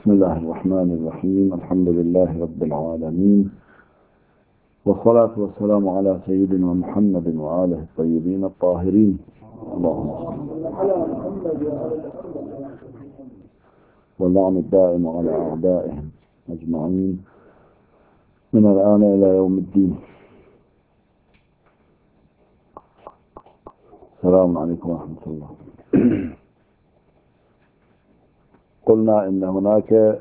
بسم الله الرحمن الرحيم. الحمد لله رب العالمين، والصلاة والسلام على سيدنا محمد وآله الطيبين الطاهرين. اللهم صل على محمد واللعن الدائم على أعدائهم أجمعين من الآن إلى يوم الدين. السلام عليكم ورحمة الله. قلنا إن هناك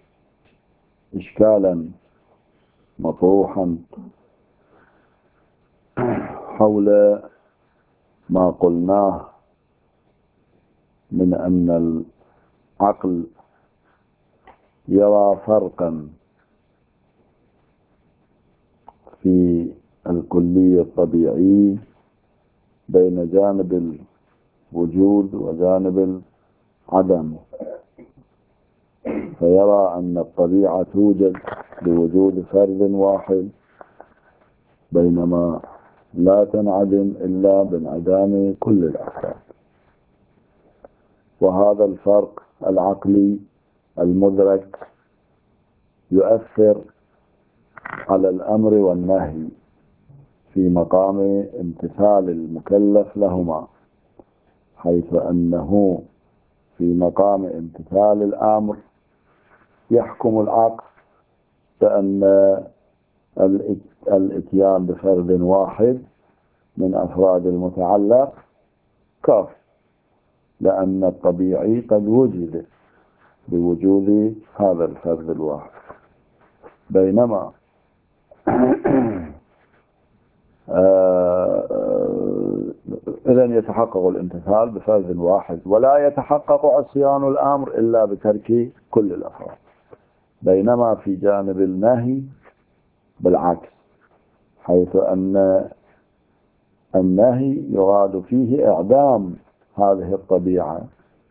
إشكالا مطروحا حول ما قلناه من أن العقل يرى فرقا في الكلي الطبيعي بين جانب الوجود وجانب العدم، فيرى أن الطبيعة توجد بوجود فرد واحد، بينما لا تنعدم إلا بانعدام كل الأفراد. وهذا الفرق العقلي المدرك يؤثر على الأمر والنهي في مقام امتثال المكلف لهما، حيث أنه في مقام امتثال الأمر يحكم العقل بأن الاتيان بفرد واحد من أفراد المتعلق كافٍ، لأن الطبيعي قد وجد بوجود هذا الفرد الواحد. بينما إذن يتحقق الامتثال بفرد واحد، ولا يتحقق عصيان الأمر إلا بترك كل الأفراد. بينما في جانب النهي بالعكس، حيث أن النهي يراد فيه إعدام هذه الطبيعة،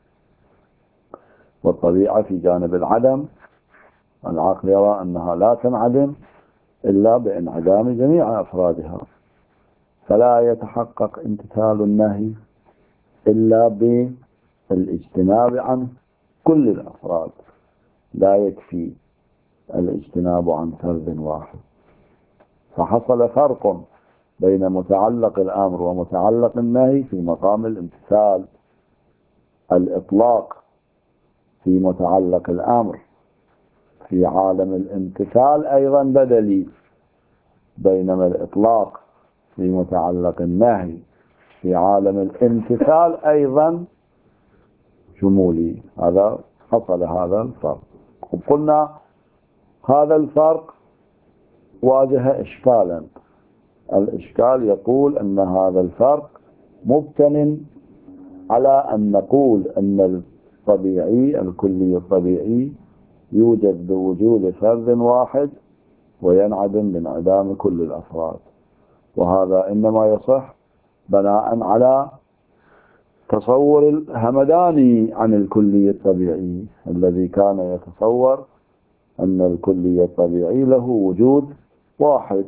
والطبيعة في جانب العدم العقل يرى أنها لا تنعدم إلا بانعدام جميع أفرادها، فلا يتحقق امتثال النهي إلا بالاجتناب عن كل الأفراد، لا يكفي الاجتناب عن فرد واحد. فحصل فرق بين متعلق الأمر ومتعلق النهي في مقام الامتثال. الإطلاق في متعلق الأمر في عالم الامتثال أيضا بدلي، بينما الإطلاق في متعلق النهي في عالم الامتثال أيضا شمولي. هذا حصل هذا الفرق. وقلنا هذا الفرق واجه إشكالا. الإشكال يقول أن هذا الفرق مبتن على أن نقول أن الطبيعي الكلي الطبيعي يوجد بوجود فرد واحد وينعدم بانعدام كل الأفراد، وهذا إنما يصح بناء على تصور الهمداني عن الكلي الطبيعي، الذي كان يتصور أن الكلي الطبيعي له وجود واحد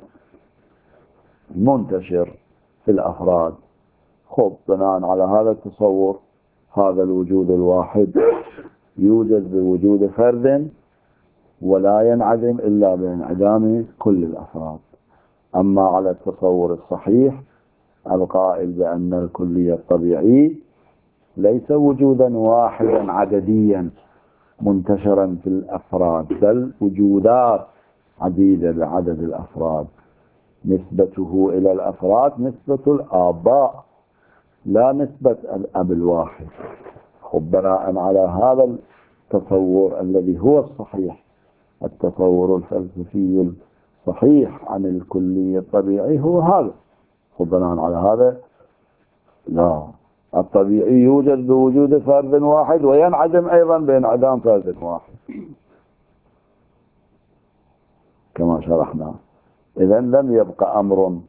منتشر في الأفراد. بناء على هذا التصور هذا الوجود الواحد يوجد بوجود فرد ولا ينعدم إلا بانعدام كل الأفراد. أما على التصور الصحيح القائل بأن الكلي الطبيعي ليس وجودا واحدا عدديا منتشرا في الأفراد، بل وجودات عديدة بعدد الأفراد، نسبته إلى الأفراد نسبة الآباء لا نسبة الأب الواحد. بناء على هذا التصور الذي هو الصحيح، التصور الفلسفي الصحيح عن الكلي الطبيعي هو هذا. بناء على هذا لا، الطبيعي يوجد بوجود فرد واحد وينعدم أيضا بانعدام فرد واحد كما شرحنا. إذن لم يبقى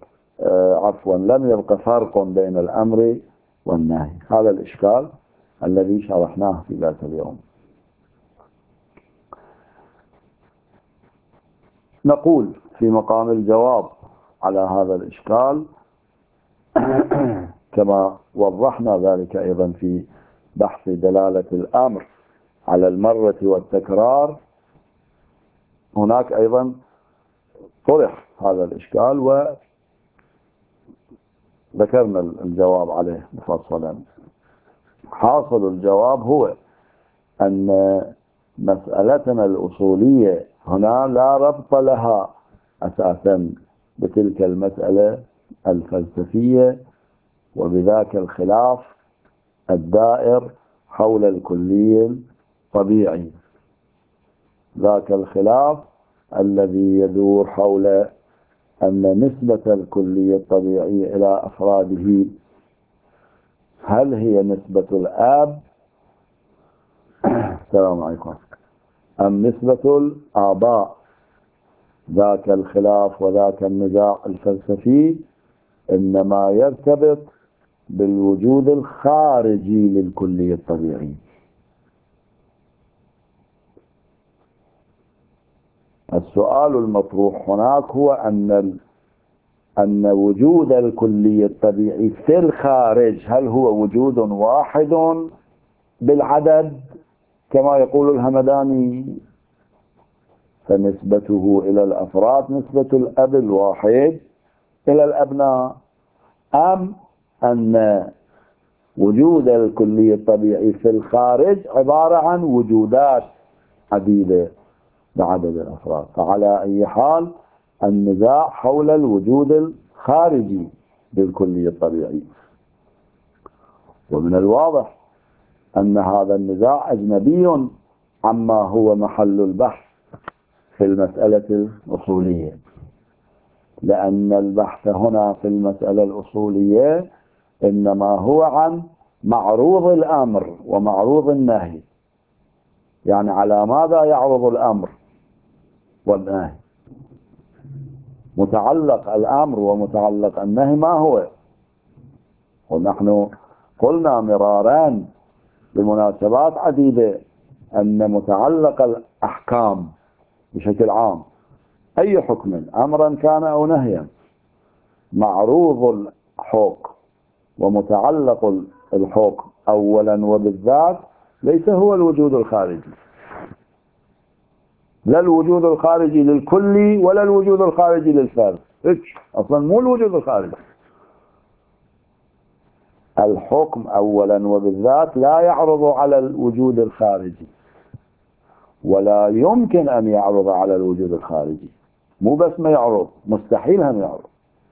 لم يبقى فرق بين الأمر والنهي. هذا الإشكال الذي شرحناه في ذات اليوم. نقول في مقام الجواب على هذا الإشكال كما وضحنا ذلك أيضا في بحث دلالة الأمر على المرة والتكرار، هناك أيضا طرح هذا الإشكال وذكرنا الجواب عليه مفصلا. حاصل الجواب هو أن مسألتنا الأصولية هنا لا ربط لها أساسا بتلك المسألة الفلسفية وبذاك الخلاف الدائر حول الكلي الطبيعي، ذاك الخلاف الذي يدور حول أن نسبة الكلي الطبيعي إلى أفراده هل هي نسبة الآب السلام عليكم أم نسبة الآباء. ذاك الخلاف وذاك النزاع الفلسفي إنما يرتبط بالوجود الخارجي للكلي الطبيعي. السؤال المطروح هناك هو أن وجود الكلي الطبيعي في الخارج هل هو وجود واحد بالعدد كما يقول الهمداني فنسبته إلى الأفراد نسبة الأب الواحد إلى الأبناء، أم أن وجود الكلي الطبيعي في الخارج عبارة عن وجودات عديدة بعدد الأفراد. فعلى أي حال النزاع حول الوجود الخارجي للكلي الطبيعي، ومن الواضح أن هذا النزاع أجنبي عما هو محل البحث في المسألة الأصولية، لأن البحث هنا في المسألة الأصولية إنما هو عن معروض الأمر ومعروض النهي، يعني على ماذا يعرض الأمر والنهي، متعلق الأمر ومتعلق النهي ما هو. ونحن قلنا مرارا بمناسبات عديدة أن متعلق الأحكام بشكل عام أي حكم أمرا كان أو نهيا معروض الحكم ومتعلق الحكم أولا وبالذات ليس هو الوجود الخارجي، لا الوجود الخارجي للكلي ولا الوجود الخارجي للفرد، أصلا مو الوجود الخارجي. الحكم أولا وبالذات لا يعرض على الوجود الخارجي ولا يمكن أن يعرض على الوجود الخارجي، مو بس ما يعرض، مستحيل هم يعرض.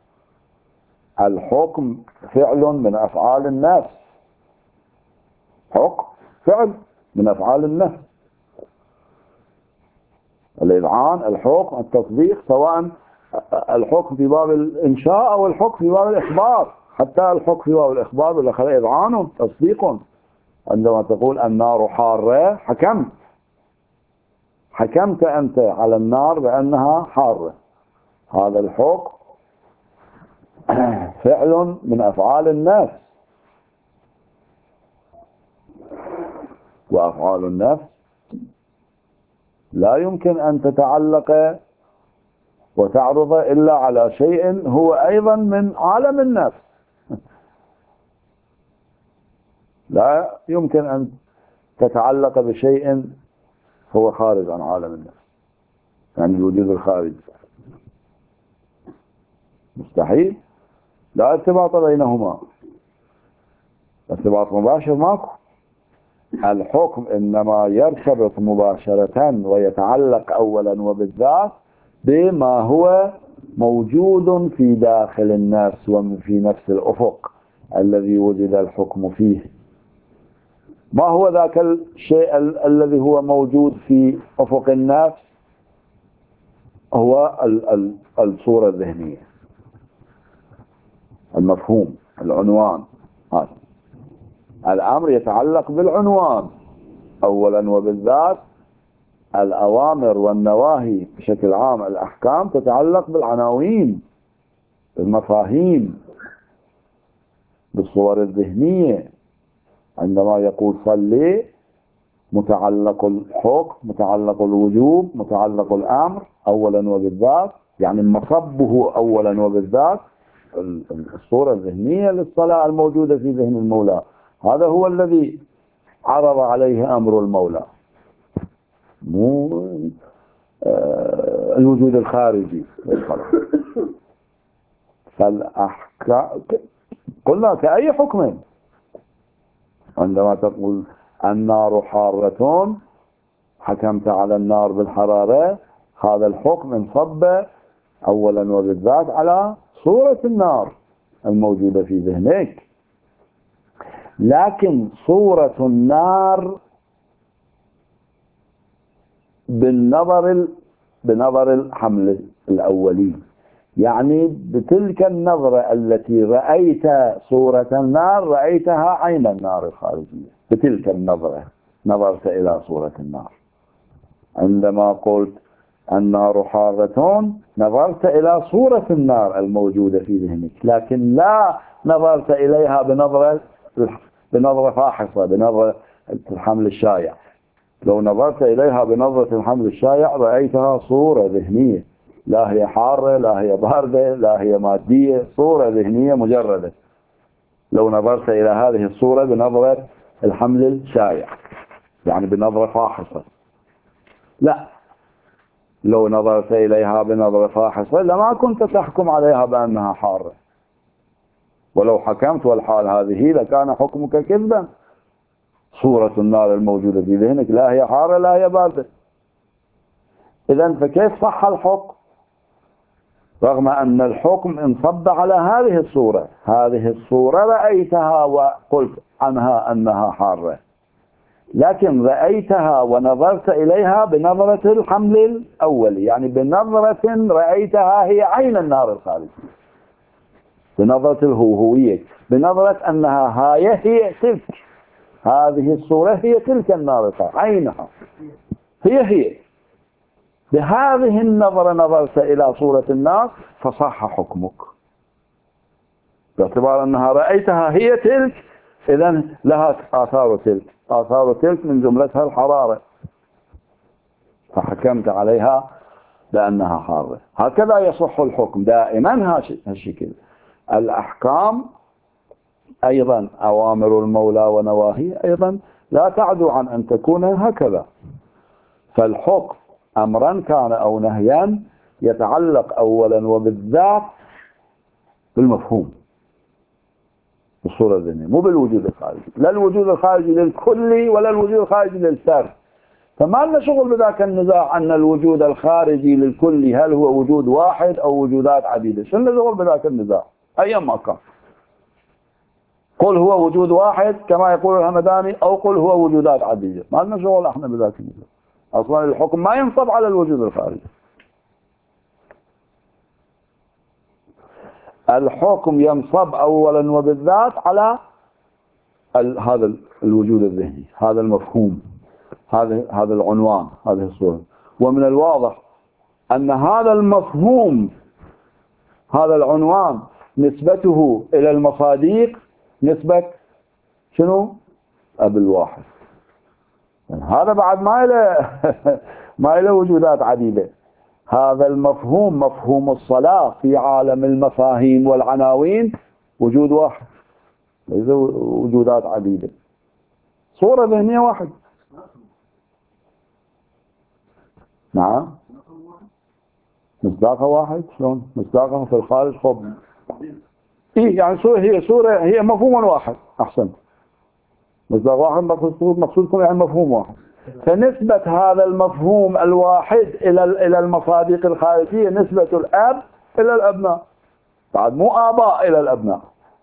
الحكم فعل من أفعال النفس، حكم فعل من أفعال النفس، الإذعان الحكم التصديق، سواء الحكم في باب الإنشاء أو الحكم في باب الإخبار. حتى الحكم في باب الإخبار بالأخير إذعان تصديق. عندما تقول النار حارة حكمت أنت على النار بأنها حارة، هذا الحكم فعل من أفعال النفس، وأفعال النفس لا يمكن أن تتعلق وتعرض إلا على شيء هو أيضا من عالم النفس، لا يمكن أن تتعلق بشيء هو خارج عن عالم النفس، يعني الوجود الخارجي مستحيل، لا ارتباط بينهما، ارتباط مباشر ماكو. الحكم إنما يرتبط مباشرة ويتعلق أولا وبالذات بما هو موجود في داخل النفس وفي نفس الأفق الذي وجد الحكم فيه. ما هو ذاك الشيء الذي هو موجود في أفق النفس؟ هو الصورة الذهنية، المفهوم، العنوان. هذا الأمر يتعلق بالعنوان أولا وبالذات. الأوامر والنواهي بشكل عام، الأحكام تتعلق بالعناوين، بالمفاهيم، بالصور الذهنية. عندما يقول صلي متعلق الحكم، متعلق الوجوب، متعلق الأمر أولا وبالذات، يعني مصبه أولا وبالذات الصورة الذهنية للصلاة الموجودة في ذهن المولى، هذا هو الذي عرض عليه أمر المولى. مو الوجود الخارجي للخلق. فالأحكام قلنا كأي حكم، عندما تقول النار حارة حكمت على النار بالحرارة، هذا الحكم انصب أولا وبالذات على صورة النار الموجودة في ذهنك، لكن صورة النار بنظر الحمل الأولي، يعني بتلك النظرة التي رأيت صورة النار رأيتها عين النار الخارجية، بتلك النظرة نظرت إلى صورة النار. عندما قلت النار حارة نظرت إلى صورة النار الموجودة في ذهنك، لكن لا نظرت إليها بنظرة فاحصة، بنظرة الحمل الشائع. لو نظرت إليها بنظرة الحمل الشائع رأيتها صورة ذهنية، لا هي حارة لا هي باردة لا هي مادية، صورة ذهنية مجردة. لو نظرت إلى هذه الصورة بنظرة الحمل الشائع، يعني بنظرة فاحصة، لا، لو نظرت إليها بنظرة فاحصة لما كنت تحكم عليها بأنها حارة، ولو حكمت والحال هذه لكان حكمك كذبا. صورة النار الموجودة في ذهنك لا هي حارة لا هي باردة. إذن فكيف صح الحكم رغم أن الحكم انصب على هذه الصورة؟ هذه الصورة رأيتها وقلت عنها أنها حارة، لكن رأيتها ونظرت إليها بنظرة الحمل الأول، يعني بنظرة رأيتها هي عين النار الخارجية، بنظرة الهوية، بنظرة أنها هي تلك، هذه الصورة هي تلك النار الخارجية عينها هي. بهذه النظرة نظرت إلى صورة النار فصح حكمك، باعتبار أنها رأيتها هي تلك، إذن لها آثار تلك، آثار تلك من جملتها الحرارة، فحكمت عليها بأنها حارة. هكذا يصح الحكم دائما هالشكل. الأحكام أيضا أوامر المولى ونواهيه أيضا لا تعدو عن أن تكون هكذا. فالحكم أمرا كان أو نهيا يتعلق أولا وبالذات بالمفهوم، بالصورة الذهنية، مو بالوجود الخارجي، لا الوجود الخارجي للكلي ولا الوجود الخارجي للفرد. فما لنا شغل بذاك النزاع أن الوجود الخارجي للكلي هل هو وجود واحد أو وجودات عديدة، شو لنا شغل بذاك النزاع أيما كان. قل هو وجود واحد كما يقول الهمداني، أو قل هو وجودات عديدة، ما لنا شغل احنا بذاك النزاع. أصلا الحكم ما ينصب على الوجود الخارجي، الحكم ينصب أولا وبالذات على هذا الوجود الذهني، هذا المفهوم، هذا العنوان، هذه الصورة. ومن الواضح أن هذا المفهوم، هذا العنوان، نسبته إلى المصادق نسبة شنو؟ أب الواحد. هذا بعد ما إلى وجودات عديدة. هذا المفهوم، مفهوم الصلاة في عالم المفاهيم والعناوين، وجود واحد، ليس وجودات عديدة، صورة ذهنية واحد. نعم، مصداقها واحد. شلون مصداقها في الخارج؟ خب إيه يعني صورة هي مفهوم واحد. أحسن، مصداق واحد مقصودكم يعني مفهوم واحد. فنسبة هذا المفهوم الواحد إلى المصادق الخارجية نسبة الأب إلى الأبناء، بعد مو آباء إلى الأبناء.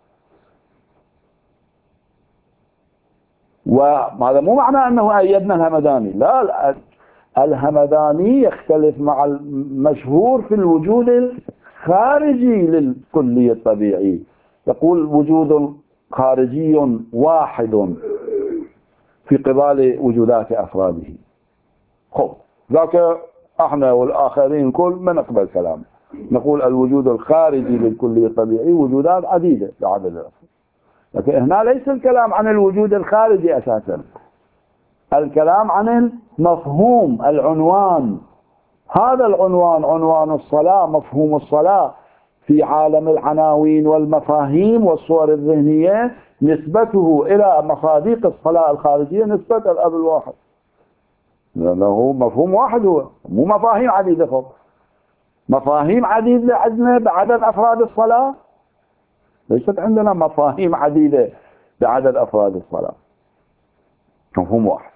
وهذا مو معنى أنه أيدنا الهمداني، لا، الهمداني يختلف مع المشهور في الوجود الخارجي للكلي الطبيعي، يقول وجود خارجي واحد في قبال وجودات أفراده. خب ذاك احنا والآخرين كل ما نقبل كلامه، نقول الوجود الخارجي للكلي الطبيعي وجودات عديدة بعدد الأفراد. لكن هنا ليس الكلام عن الوجود الخارجي أساسا، الكلام عن المفهوم، العنوان. هذا العنوان، عنوان الصلاة، مفهوم الصلاة في عالم العناوين والمفاهيم والصور له مفهوم واحد، هو مو مفاهيم عديدة فوق. مفاهيم عديدة عندنا بعدد أفراد الصلاة؟ ليست عندنا مفاهيم عديدة بعدد أفراد الصلاة، مفهوم واحد.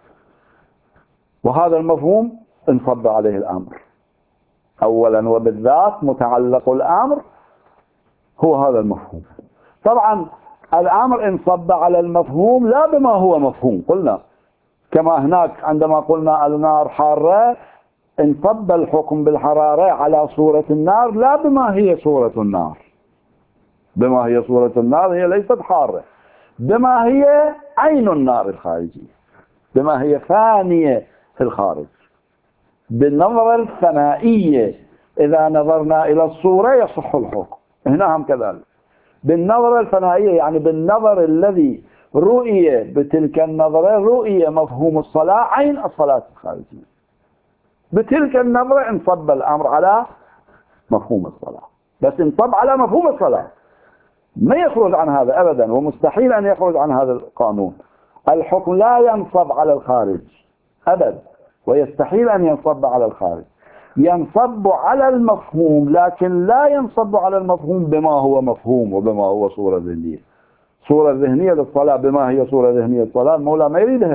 وهذا المفهوم انصب عليه الأمر أولا وبالذات، متعلق الأمر هو هذا المفهوم. طبعا الأمر انصب على المفهوم لا بما هو مفهوم، قلنا كما هناك عندما قلنا النار حارة انصب الحكم بالحرارة على صورة النار لا بما هي صورة النار. بما هي صورة النار هي ليست حارة، بما هي عين النار الخارجية، بما هي ثانية في الخارج. بالنظرة الثنائية إذا نظرنا إلى الصورة يصح الحكم، هنا هم كذلك. بالنظرة الثنائية يعني بالنظر الذي رؤية، بتلك النظرة رؤية مفهوم الصلاة عين الصلاة الخارجية، بتلك النظرة انصب الأمر على مفهوم الصلاة، بس انصب على مفهوم الصلاة، ما يخرج عن هذا أبدا، ومستحيل أن يخرج عن هذا القانون. الحكم لا ينصب على الخارج أبدا، ويستحيل أن ينصب على الخارج، ينصب على المفهوم، لكن لا ينصب على المفهوم بما هو مفهوم وبما هو صورة ذهنية. صورة ذهنية للصلاة بما هي صورة ذهنية للصلاة المولى ما يريدها.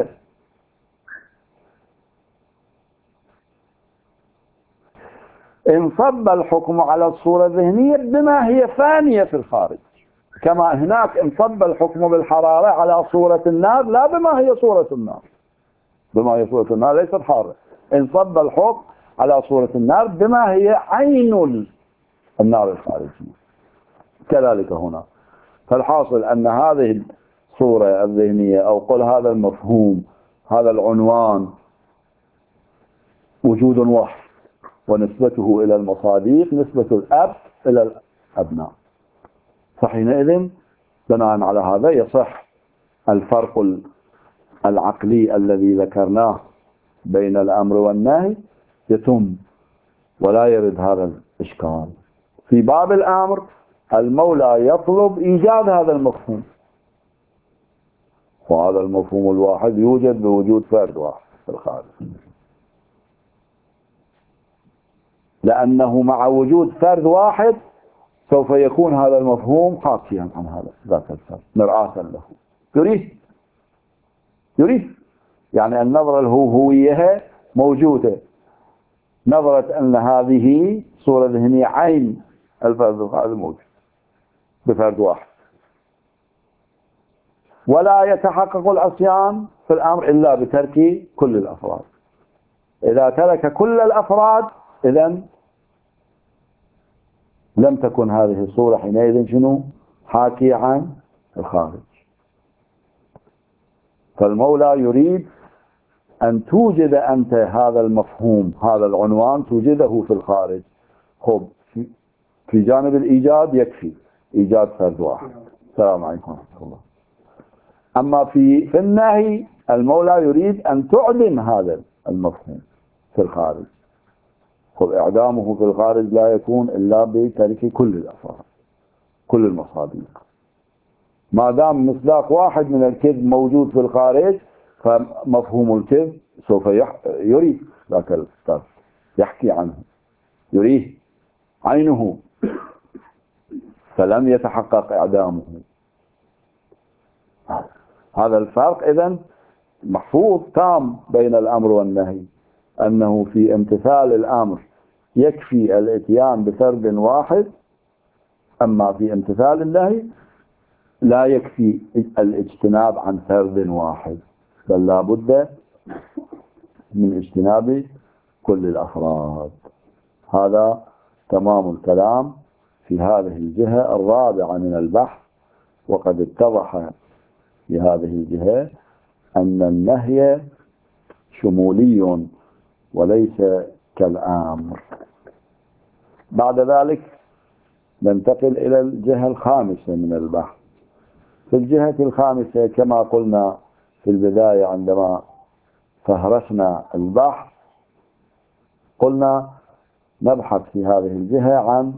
انصب الحكم على الصورة الذهنية بما هي ثانية في الخارج، كما هناك انصب الحكم بالحرارة على صورة النار لا بما هي صورة النار. بما هي صورة النار ليست حارة، انصب الحكم على صورة النار بما هي عين النار الخارجية، كذلك هنا. فالحاصل أن هذه الصورة الذهنية أو قل هذا المفهوم، هذا العنوان وجود واحد، ونسبته إلى المصاديق نسبة الأب إلى الأبناء. فحينئذ بناء على هذا يصح الفرق العقلي الذي ذكرناه بين الأمر والنهي يتم، ولا يرد هذا الإشكال. في باب الأمر المولى يطلب إيجاد هذا المفهوم، وهذا المفهوم الواحد يوجد بوجود فرد واحد في الخارج، لأنه مع وجود فرد واحد سوف يكون هذا المفهوم حاكيا عن هذا ذاك الفرد، مرآة له. يريد يعني النظرة الهوية موجودة، نظرة أن هذه صورة ذهنية عين الفرد هذا موجود بفرد واحد. ولا يتحقق العصيان في الأمر إلا بترك كل الأفراد. إذا ترك كل الأفراد إذن لم تكن هذه الصورة حينئذ شنو؟ حاكية عن الخارج. فالمولى يريد أن توجد أنت هذا المفهوم، هذا العنوان توجده في الخارج. خب في جانب الإيجاد يكفي إيجاد فرد واحد. السلام عليكم ورحمة الله. أما في النهي المولى يريد أن تعدم هذا المفهوم في الخارج. خب إعدامه في الخارج لا يكون إلا بترك كل الأفراد، كل المصاديق. ما دام مصداق واحد من الكذب موجود في الخارج فمفهوم الكذب سوف يريد ذاك الطرف، يحكي عنه، يريه عينه، فلم يتحقق إعدامه. هذا الفرق إذن محفوظ تام بين الأمر والنهي، أنه في امتثال الأمر يكفي الاتيان بفرد واحد، أما في امتثال النهي لا يكفي الاجتناب عن فرد واحد، بل لا بد من اجتناب كل الأفراد. هذا تمام الكلام في هذه الجهة الرابعة من البحث. وقد اتضح في هذه الجهة أن النهي شمولي وليس كالأمر. بعد ذلك ننتقل إلى الجهة الخامسة من البحث. في الجهة الخامسة كما قلنا في البداية عندما فهرسنا البحث قلنا نبحث في هذه الجهة عن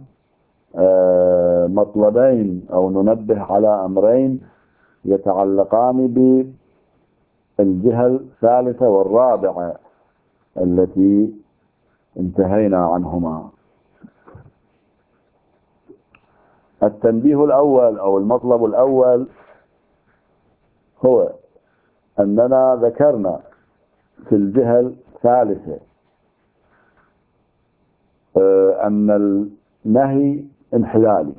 مطلبين أو ننبه على أمرين يتعلقان بالجهة الثالثة والرابعة التي انتهينا عنهما. التنبيه الأول أو المطلب الأول هو أننا ذكرنا في الجهة الثالثة أن النهي انحلالي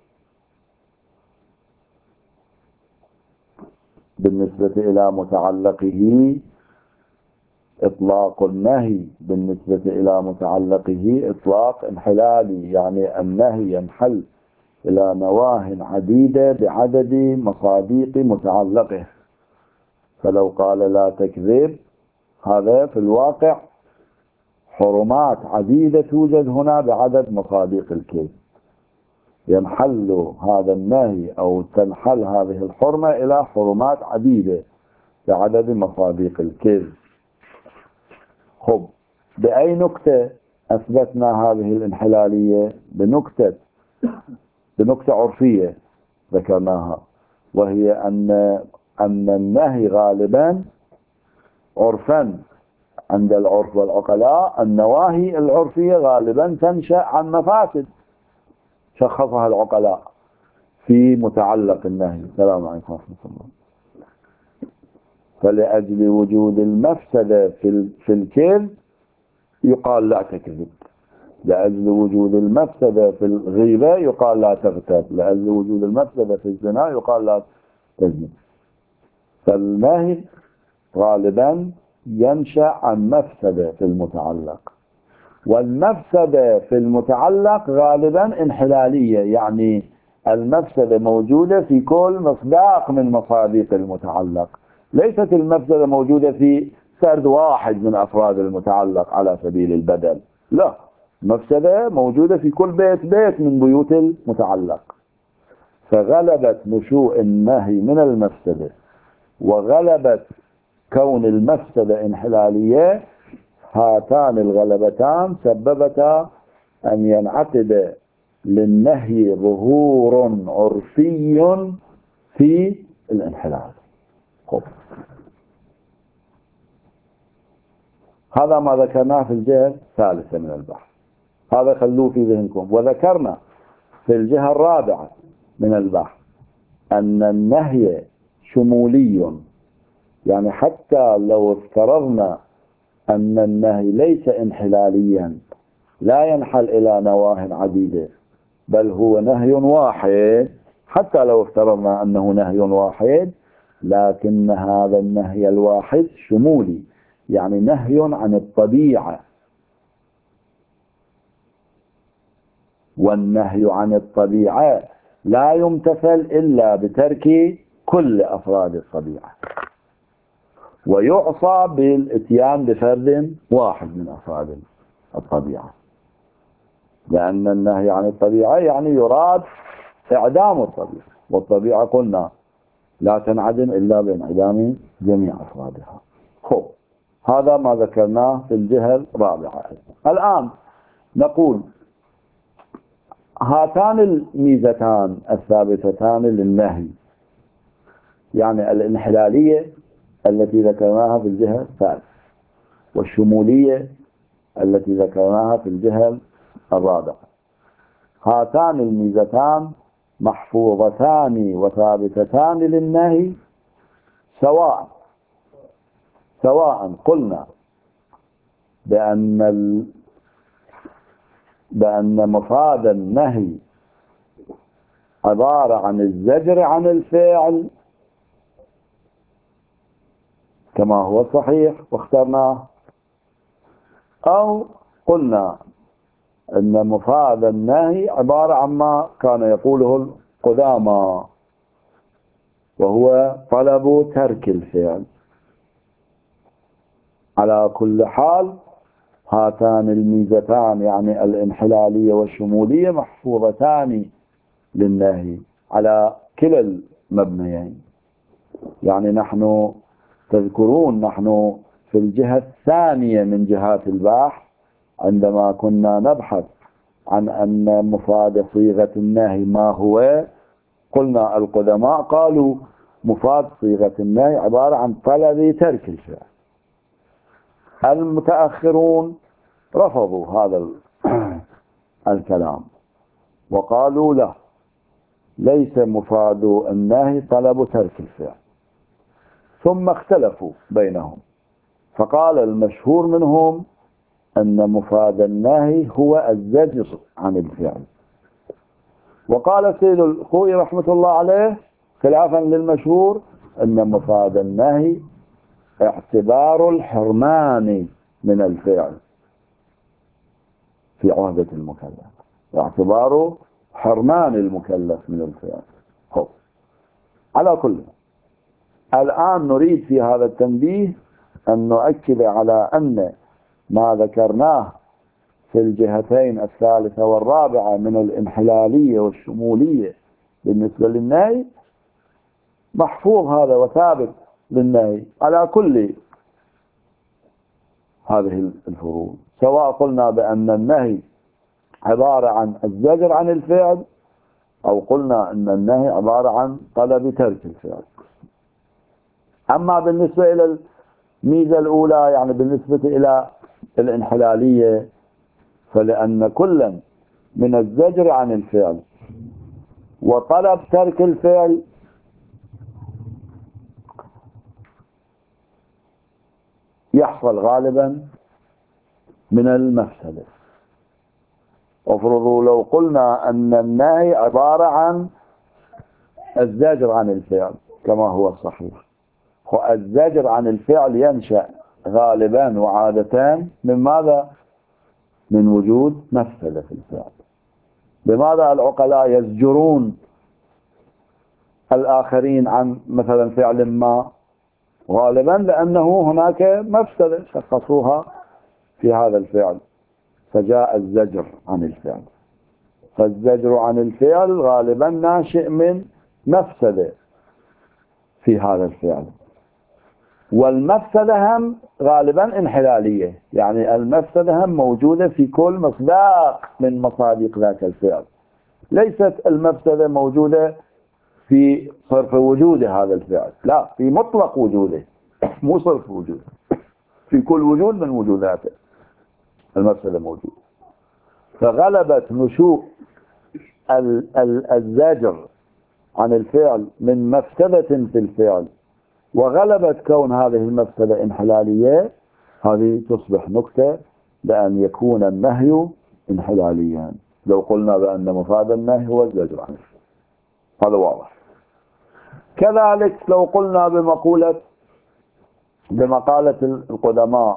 بالنسبة إلى متعلقه، إطلاق النهي بالنسبة إلى متعلقه إطلاق انحلالي، يعني النهي ينحل إلى نواه عديدة بعدد مصادق متعلقه. فلو قال لا تكذب، هذا في الواقع حرمات عديدة توجد هنا بعدد مصادق الكذب، ينحل هذا النهي أو تنحل هذه الحرمة إلى حرمات عديدة بعدد مصادق الكذب. خب، بأي نكتة أثبتنا هذه الانحلالية؟ بنكتة عرفية ذكرناها، وهي أن النهي غالبا عرفا عند العرف والعقلاء، النواهي العرفية غالبا تنشأ عن مفاسد شخصها العقلاء في متعلق النهي. السلام عليكم ورحمة الله. فلأجل وجود المفسدة في الكذب يقال لا تكذب، لأجل وجود المفسدة في الغيبة يقال لا تغتاب، لأجل وجود المفسدة في الزنا يقال لا تزني. فالنهي غالبا ينشأ عن مفسدة في المتعلق، والمفسدة في المتعلق غالبا انحلالية، يعني المفسدة موجودة في كل مصداق من مصادق المتعلق، ليست المفسدة موجودة في فرد واحد من أفراد المتعلق على سبيل البدل، لا، مفسدة موجودة في كل بيت من بيوت المتعلق. فغلبت نشوء النهي من المفسدة وغلبت كون المفسدة انحلالية، هاتان الغلبتان سببتا أن ينعقد للنهي ظهور عرفي في الانحلال. خب. هذا ما ذكرناه في الجهة الثالثة من البحث، هذا خلوه في ذهنكم. وذكرنا في الجهة الرابعة من البحث أن النهي شمولي، يعني حتى لو افترضنا أن النهي ليس انحلاليا، لا ينحل إلى نواه عديدة، بل هو نهي واحد، حتى لو افترضنا أنه نهي واحد، لكن هذا النهي الواحد شمولي، يعني نهي عن الطبيعة، والنهي عن الطبيعة لا يمتثل إلا بترك كل أفراد الطبيعة، ويعصى بالاتيان بفرد واحد من أفراد الطبيعة، لأن النهي عن الطبيعة يعني يراد إعدام الطبيعة، والطبيعة قلنا لا تنعدم إلا بانعدام جميع أفرادها. خب، هذا ما ذكرناه في الجهة الرابعة. الآن نقول هاتان الميزتان الثابتتان للنهي، يعني الانحلالية التي ذكرناها في الجهة الثالثة، والشمولية التي ذكرناها في الجهة الرابعة، هاتان الميزتان محفوظتان وثابتتان للنهي، سواء قلنا بأن مفاد النهي عبارة عن الزجر عن الفعل كما هو صحيح واخترناه، أو قلنا أن مفاد النهي عبارة عن ما كان يقوله القدامى وهو طلب ترك الفعل. على كل حال هاتان الميزتان يعني الانحلالية والشمولية محفوظتان للنهي على كلا المبنيين. يعني نحن تذكرون نحن في الجهة الثانية من جهات البحث عندما كنا نبحث عن أن مفاد صيغة النهي ما هو، قلنا القدماء قالوا مفاد صيغة النهي عبارة عن طلب ترك الفعل، المتأخرون رفضوا هذا الكلام وقالوا له ليس مفاد النهي طلب ترك الفعل، ثم اختلفوا بينهم، فقال المشهور منهم أن مفاد النهي هو الزجر عن الفعل، وقال سيد الخوئي رحمة الله عليه خلافا للمشهور أن مفاد النهي اعتبار الحرمان من الفعل في عهدة المكلف، اعتبار حرمان المكلف من الفعل. على كل، الآن نريد في هذا التنبيه أن نؤكد على أن ما ذكرناه في الجهتين الثالثة والرابعة من الانحلالية والشمولية بالنسبة للنهي محفوظ هذا وثابت للنهي على كل هذه الفروض، سواء قلنا بأن النهي عبارة عن الزجر عن الفعل أو قلنا أن النهي عبارة عن طلب ترك الفعل. أما بالنسبة إلى الميزة الأولى يعني بالنسبة إلى الانحلالية، فلأن كلا من الزجر عن الفعل وطلب ترك الفعل يحصل غالبا من المفسدة. افرضوا لو قلنا أن النهي عبارة عن الزجر عن الفعل كما هو الصحيح، والزجر عن الفعل ينشأ غالبا وعادة من ماذا؟ من وجود مفسدة في الفعل. بماذا العقلاء يزجرون الآخرين عن مثلا فعل ما؟ غالبا لأنه هناك مفسدة شخصوها في هذا الفعل فجاء الزجر عن الفعل. فالزجر عن الفعل غالبا ناشئ من مفسدة في هذا الفعل، والمفسدة هم غالبا انحلالية، يعني المفسدة هم موجودة في كل مصداق من مصادق ذاك الفعل، ليست المفسدة موجودة في صرف وجود هذا الفعل، لا، في مطلق وجوده مو صرف وجوده، في كل وجود من وجوداته المفسدة موجودة. فغلبت نشوء الزجر عن الفعل من مفسدة في الفعل، وغلبت كون هذه المفسدة انحلالية، هذه تصبح نكتة بأن يكون النهي انحلاليا لو قلنا بأن مفاد النهي هو الزجر عن الفعل، هذا واضح. كذلك لو قلنا بمقالة القدماء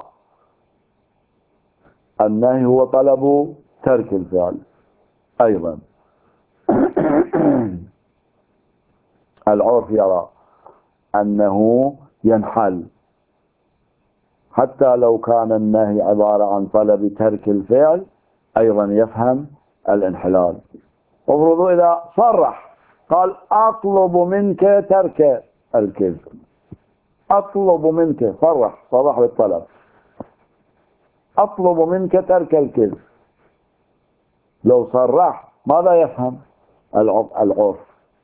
النهي هو طلب ترك الفعل أيضا العرف يرى أنه ينحل حتى لو كان النهي عبارة عن طلب ترك الفعل أيضا يفهم الانحلال. افرضوا إذا صرح قال أطلب منك ترك الكذب، أطلب منك، صرح بالطلب، أطلب منك ترك الكذب، لو صرح ماذا يفهم العرف؟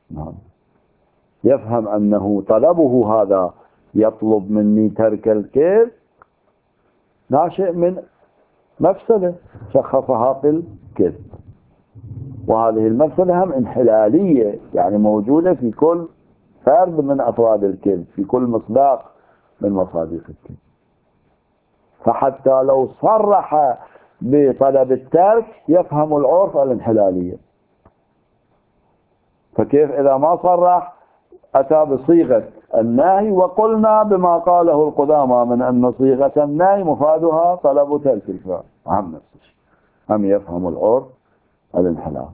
يفهم أنه طلبه هذا يطلب مني ترك الكذب ناشئ من مفسدة شخصها في الكذب، وهذه المفسدة هم انحلالية، يعني موجودة في كل فرد من أفراد الكذب، في كل مصداق من مصادق الكذب. فحتى لو صرح بطلب الترك يفهم العرف الانحلالية، فكيف إذا ما صرح أتى بصيغة النهي؟ وقلنا بما قاله القدامى من أن صيغة النهي مفادها طلب ترك الفعل، هم نفس الشيء، هم يفهم العرف الانحلال.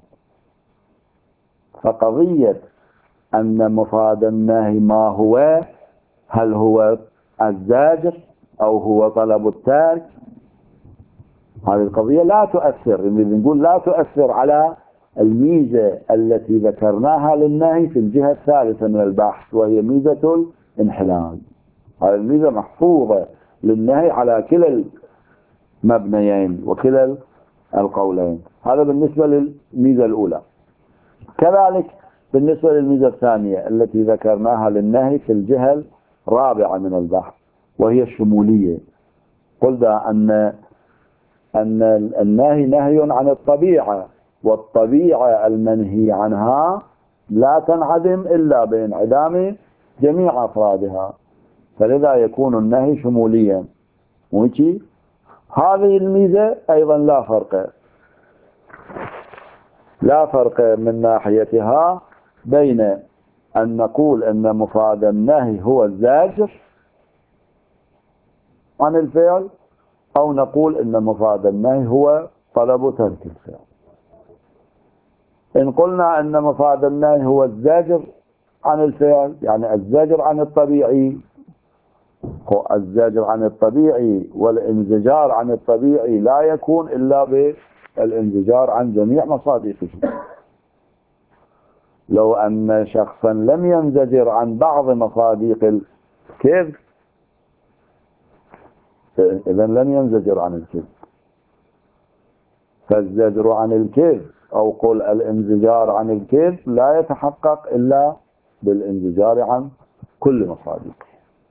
فقضية أن مفاد النهي ما هو، هل هو الزاجر أو هو طلب الترك، هذه القضية لا تؤثر، نقول لا تؤثر على الميزة التي ذكرناها للنهي في الجهة الثالثة من البحث، وهي ميزة الانحلال. هذه الميزة محفوظة للنهي على كلا المبنيين وكلا القولين. هذا بالنسبة للميزة الأولى. كذلك بالنسبة للميزة الثانية التي ذكرناها للنهي في الجهة الرابعة من البحث، وهي الشمولية. قلنا أن النهي نهي عن الطبيعة، والطبيعة المنهي عنها لا تنعدم إلا بانعدام جميع أفرادها، فلذا يكون النهي شموليا. وشي هذه الميزة أيضا لا فرق من ناحيتها بين أن نقول أن مفاد النهي هو الزاجر عن الفعل، أو نقول أن مفاد النهي هو طلب ترك الفعل. إن قلنا أن مفاد النهي هو الزاجر عن الفعل، يعني الزاجر عن الطبيعي، الزاجر عن الطبيعي والانزجار عن الطبيعي لا يكون إلا بالانزجار عن جميع مصادقه. لو أن شخصا لم ينزجر عن بعض مصادق الكذب، إذا لم ينزجر عن الكذب. فالزجر عن الكذب أو قل الانزجار عن الكذب لا يتحقق إلا بالانزجار عن كل مصادق.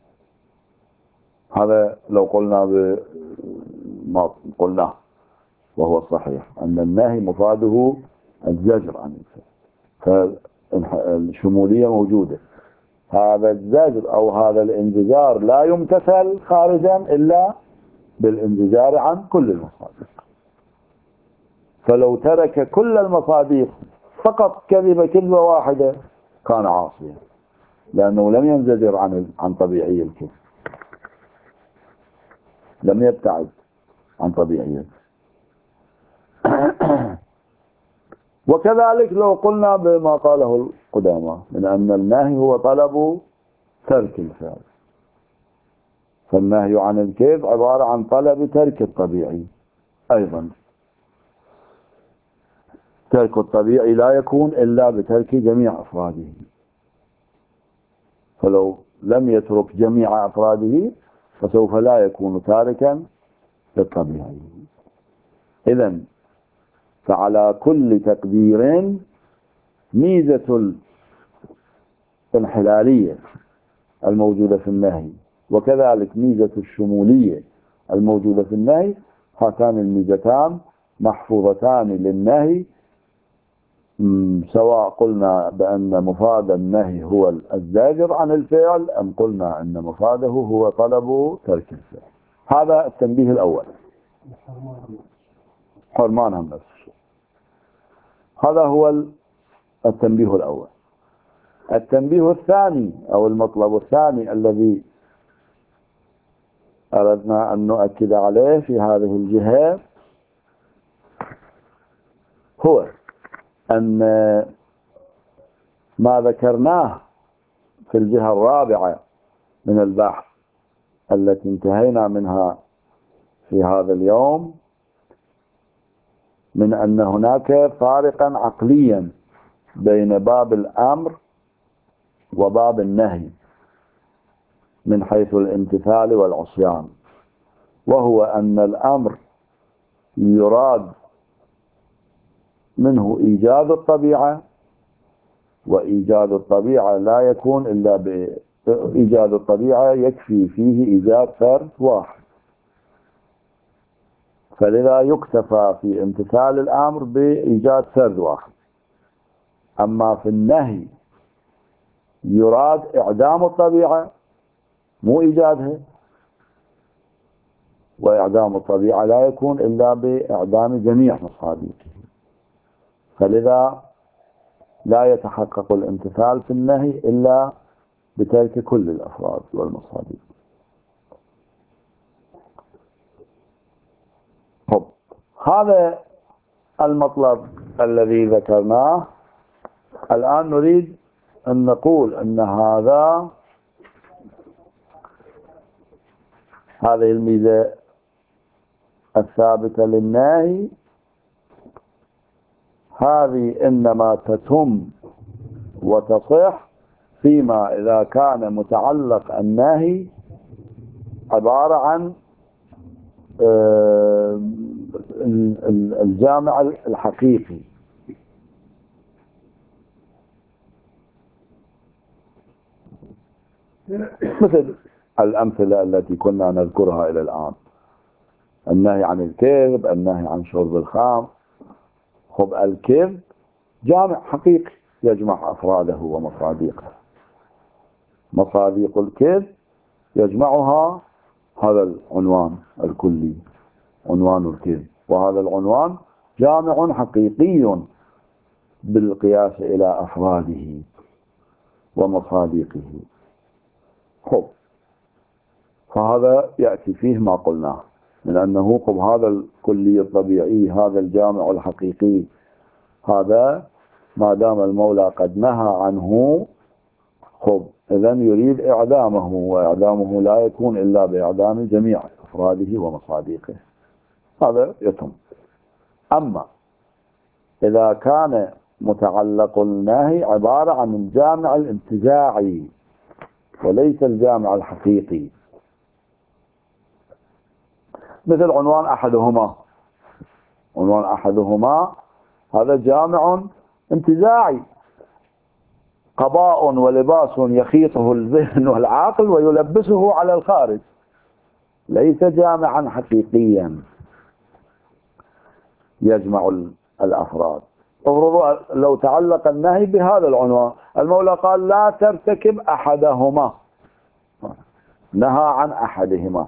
هذا لو قلنا ما قلناه، وهو الصحيح أن النهي مفاده الزجر عن الفعل، فالشمولية موجودة. هذا الزجر أو هذا الانزجار لا يمتثل خارجا إلا بالانزجار عن كل المصادق. فلو ترك كل المصادق فقط كذبة واحدة كان عاصيا، لأنه لم ينزجر عن طبيعي الكذب، لم يبتعد عن طبيعيته. وكذلك لو قلنا بما قاله القدامى من أن النهي هو طلب ترك الفعل، فالنهي عن الكذب عبارة عن طلب ترك الطبيعي أيضا. ترك الطبيعي لا يكون إلا بترك جميع أفراده، فلو لم يترك جميع أفراده فسوف لا يكون تاركا للطبيعي. إذن فعلى كل تقدير ميزة الانحلالية الموجودة في النهي، وكذلك ميزة الشمولية الموجودة في النهي، هاتان الميزتان محفوظتان للنهي، سواء قلنا بأن مفاد النهي هو الزاجر عن الفعل، أم قلنا أن مفاده هو طلب ترك الفعل. هذا التنبيه الأول. حرمان هم نفس الشيء. هذا هو التنبيه الأول. التنبيه الثاني أو المطلب الثاني الذي أردنا أن نؤكد عليه في هذه الجهة هو أن ما ذكرناه في الجهة الرابعة من البحث التي انتهينا منها في هذا اليوم، من أن هناك فارقا عقليا بين باب الأمر وباب النهي من حيث الامتثال والعصيان، وهو أن الأمر يراد منه إيجاد الطبيعة، وإيجاد الطبيعة لا يكون إلا بإيجاد الطبيعة يكفي فيه إيجاد فرد واحد، فلذا يكتفى في امتثال الأمر بإيجاد فرد واحد. أما في النهي يراد إعدام الطبيعة مو إيجادها، وإعدام الطبيعة لا يكون إلا بإعدام جميع مصادقه، فلذا لا يتحقق الامتثال في النهي إلا بترك كل الأفراد والمصادق. هذا المطلب الذي ذكرناه. الآن نريد أن نقول أن هذه الميزة الثابتة للنهي هذه إنما تتم وتصح فيما إذا كان متعلق النهي عبارة عن الجامع الحقيقي، مثل الأمثلة التي كنا نذكرها إلى الآن. النهي عن الكذب، النهي عن شرب الخمر. خب الكذب جامع حقيقي يجمع أفراده ومصادقه. مصادق الكذب يجمعها هذا العنوان الكلي، عنوان الكذب، وهذا العنوان جامع حقيقي بالقياس إلى أفراده ومصادقه. خب فهذا يأتي فيه ما قلناه من أنه خب هذا الكلي الطبيعي، هذا الجامع الحقيقي، هذا ما دام المولى قد نهى عنه، خب إذن يريد إعدامه، وإعدامه لا يكون إلا بإعدام جميع أفراده ومصادقه، هذا يتم. أما إذا كان متعلق النهي عبارة عن الجامع الانتزاعي وليس الجامع الحقيقي، مثل عنوان أحدهما، عنوان أحدهما هذا جامع انتزاعي، قباء ولباس يخيطه الذهن والعقل ويلبسه على الخارج، ليس جامعا حقيقيا يجمع الأفراد. لو تعلق النهي بهذا العنوان، المولى قال لا ترتكب أحدهما، نهى عن أحدهما،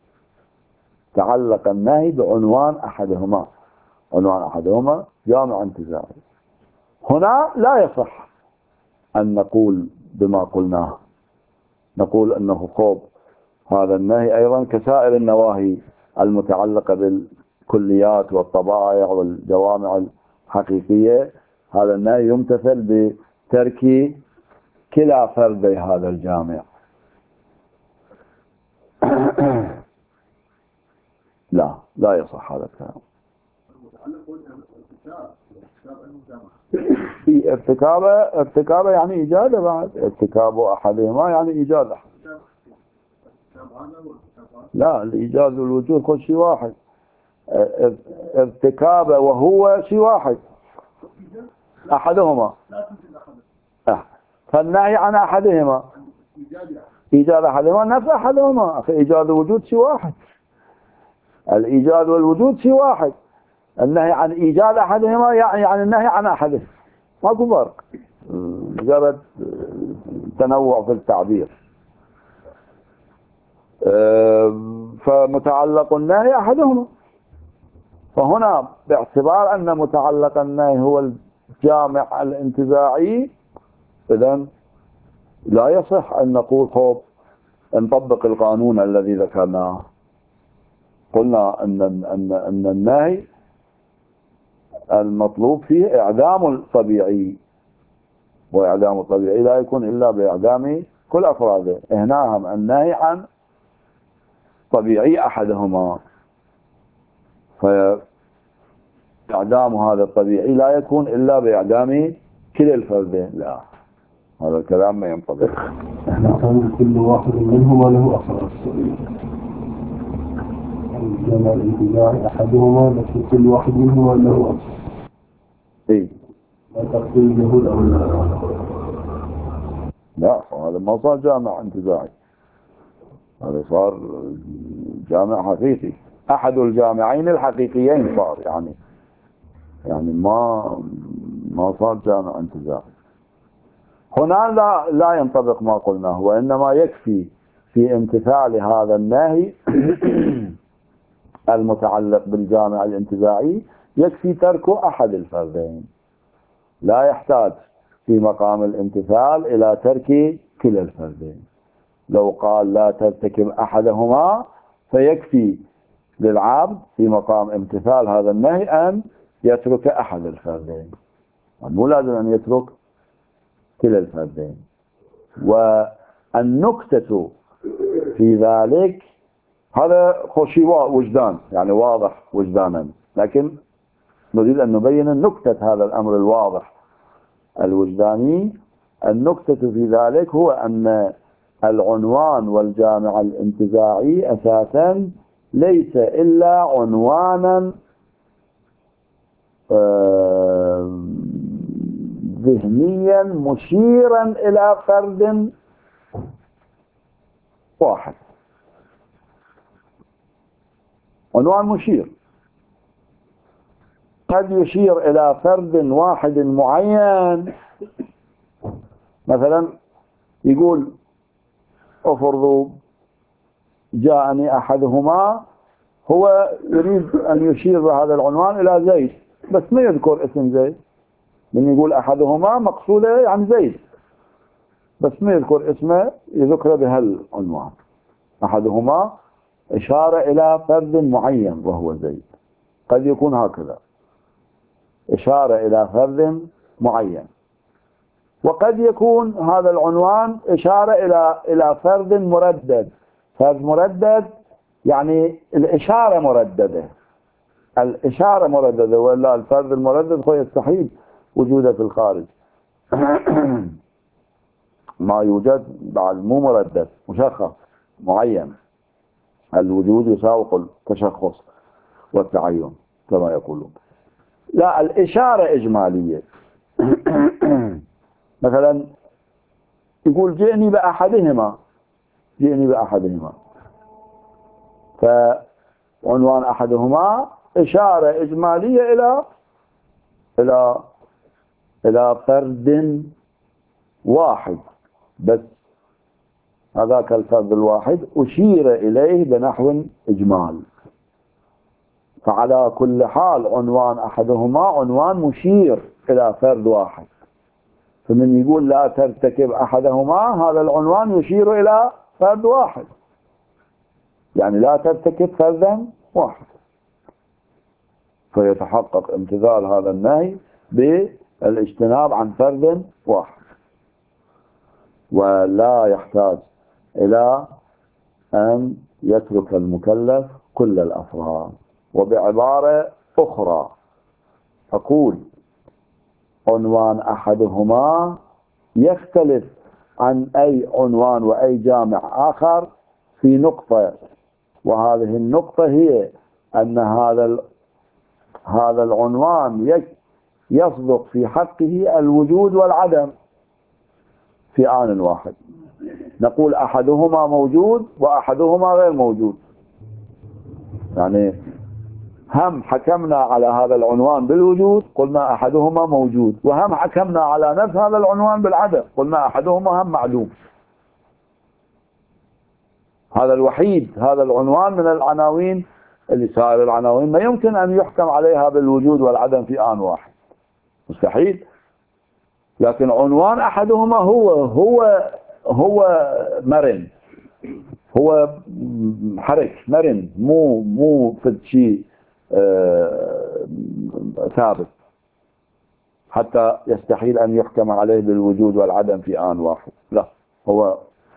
تعلق النهي بعنوان أحدهما، عنوان أحدهما جامع انتزاعي. هنا لا يصح أن نقول بما قلناه، نقول أنه خوب هذا النهي أيضا كسائر النواهي المتعلقة بالكليات والطبائع والجوامع الحقيقية، هذا النهي يمتثل بترك كلا فردي هذا الجامع. لا يصح هذا الكلام. في ارتكابه يعني إيجاده، بعد ارتكاب أحدهما يعني إيجاده. لا، الإيجاد والوجود كل شيء واحد، ارتكابه وهو شيء واحد، أحدهما. فالنهي عن أحدهما، إيجاد أحدهما نفس أحدهما، أخي إيجاد الوجود شيء واحد، الإيجاد والوجود شيء واحد. النهي عن إيجاد أحدهما يعني النهي عن أحده، ماكو فرق، مجرد تنوع في التعبير. فمتعلق النهي أحدهما، فهنا باعتبار أن متعلق النهي هو الجامع الانتزاعي، إذن لا يصح أن نقول خوب نطبق القانون الذي ذكرناه. قلنا أن النهي المطلوب فيه إعدام الطبيعي، وإعدام الطبيعي لا يكون إلا بإعدام كل أفراده. هناهم النهي عن طبيعي أحدهما، فإعدام هذا الطبيعي لا يكون إلا بإعدام كل الفردين. لا، هذا الكلام ما ينطبق. كان كل واحد منهما له أفراد، الجامع الانتزاعي أحدهما لكن كل واحد منهما له أفراد. إيه؟ لا تقصد اليهود أو لا، هذا ما صار جامع انتزاعي، هذا صار جامع حقيقي، أحد الجامعين الحقيقيين صار، يعني ما صار جامع انتزاعي. هنا لا ينطبق ما قلناه، وإنما يكفي في امتثال هذا النهي المتعلق بالجامع الانتزاعي يكفي ترك أحد الفردين، لا يحتاج في مقام الامتثال إلى ترك كلا الفردين. لو قال لا ترتكب أحدهما فيكفي للعبد في مقام امتثال هذا النهي أن يترك أحد الفردين، مو لازم أن يترك كلا الفردين. والنكتة في ذلك هذا خشي وجدان، يعني واضح وجدانا، لكن نريد أن نبين النكتة هذا الأمر الواضح الوجداني. النكتة في ذلك هو أن العنوان والجامع الانتزاعي أساسا ليس إلا عنوانا ذهنيا مشيرا إلى فرد واحد، عنوان مشير. قد يشير إلى فرد واحد معين، مثلا يقول افرضوا جاءني أحدهما، هو يريد أن يشير بهذا العنوان إلى زيد، بس ما يذكر اسم زيد. من يقول أحدهما مقصوده يعني زيد، بس ما يذكر اسمه، يذكر بهالعنوان. أحدهما إشارة إلى فرد معين وهو زيد. قد يكون هكذا، إشارة إلى فرد معين. وقد يكون هذا العنوان إشارة إلى فرد مردد. فرد مردد يعني الإشارة مرددة، الإشارة مرددة، ولا الفرد المردد هو يستحيل وجوده في الخارج. ما يوجد بعد مو مردد، مشخص معين. الوجود يساوق التشخص والتعين كما يقولون. لا، الإشارة إجمالية. مثلا يقول جئني بأحدهما، جئني بأحدهما، فعنوان أحدهما إشارة إجمالية إلى إلى فرد واحد بس. هذاك الفرد الواحد أشير إليه بنحو إجمال. فعلى كل حال عنوان أحدهما عنوان مشير إلى فرد واحد. فمن يقول لا ترتكب أحدهما، هذا العنوان يشير إلى فرد واحد، يعني لا ترتكب فردا واحد. فيتحقق امتثال هذا النهي بالاجتناب عن فرد واحد، ولا يحتاج إلى أن يترك المكلف كل الأفراد. وبعبارة أخرى أقول عنوان أحدهما يختلف عن أي عنوان وأي جامع آخر في نقطة، وهذه النقطة هي أن هذا العنوان يصدق في حقه الوجود والعدم في آن واحد. نقول أحدهما موجود وأحدهما غير موجود، يعني هم حكمنا على هذا العنوان بالوجود قلنا أحدهما موجود، وهم حكمنا على نفس هذا العنوان بالعدم قلنا أحدهما هم معدوم. هذا الوحيد، هذا العنوان من العناوين اللي سائر العناوين ما يمكن أن يحكم عليها بالوجود والعدم في آن واحد، مستحيل. لكن عنوان أحدهما هو مرن، هو حرك مرن، مو في شيء ثابت حتى يستحيل أن يحكم عليه بالوجود والعدم في آن واحد. لا، هو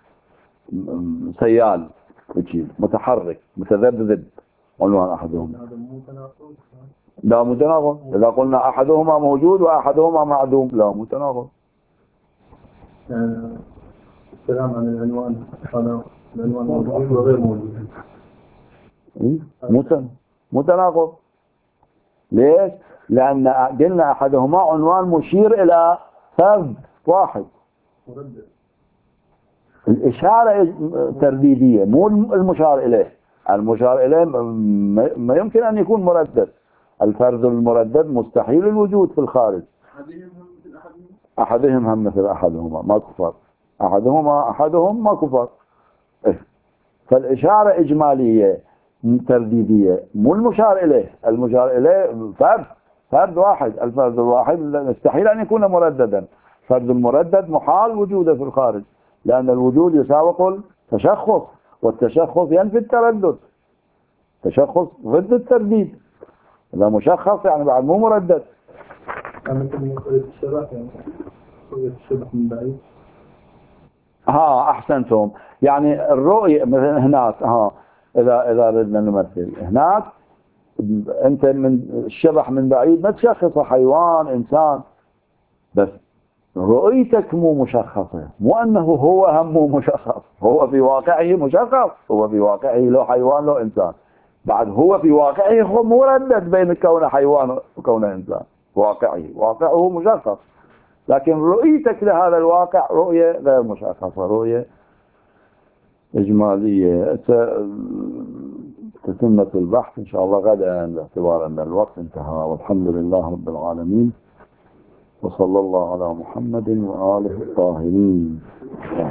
سيال، متحرك متذبذب. عنوان أحدهما لا متناقض. إذا قلنا أحدهما موجود وأحدهما معدوم لا متناقض. الكلام عن العنوان، هذا العنوان موجود وغير موجود، متناقض. ليش؟ لأن قلنا أحدهما عنوان مشير إلى فرد واحد، الإشارة ترديدية مو المشار إليه. المشار إليه ما يمكن أن يكون مردد. الفرد المردد مستحيل الوجود في الخارج. أحدهم هم مثل أحدهما ما كفر، أحدهم ما كفر. فالإشارة إجمالية ترديدية مو المشار إليه. المشار إليه فرد واحد. الفرد الواحد مستحيل أن يكون مرددا. فرد المردد محال وجوده في الخارج، لأن الوجود يساوق التشخص، والتشخص ينفي التردد. تشخص ضد الترديد. إذا مشخص يعني بعد مو مردد. مثل قضية الشبه، يعني قضية الشبه من بعيد. أحسنتم. يعني الرؤية مثلا هناك إذا ردنا نمثل هناك، أنت من الشبح من بعيد ما تشخص حيوان إنسان، بس رؤيتك مو مشخصة، مو أنه هو هم مو مشخص. هو في واقعه مشخص، هو في واقعه له حيوان له إنسان، بعد هو في واقعه مردد بين كونه حيوان وكونه إنسان. واقعه مشخص، لكن رؤيتك لهذا الواقع رؤية غير مشخصة، رؤية إجمالية. تتمة البحث إن شاء الله غدا باعتبار أن الوقت انتهى، والحمد لله رب العالمين، وصلى الله على محمد وآله الطاهرين.